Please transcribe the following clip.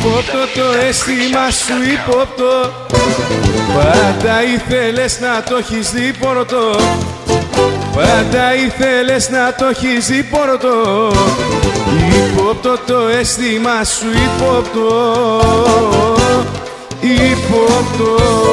Υπόπτω το αίσθημα σου υπόπτω. Πάντα ήθελες να το έχεις δει πορωτό. Πάντα ήθελες να το έχεις δει πορωτό. Υπόπτω το αίσθημα σου υπόπτω. Υπόπτω.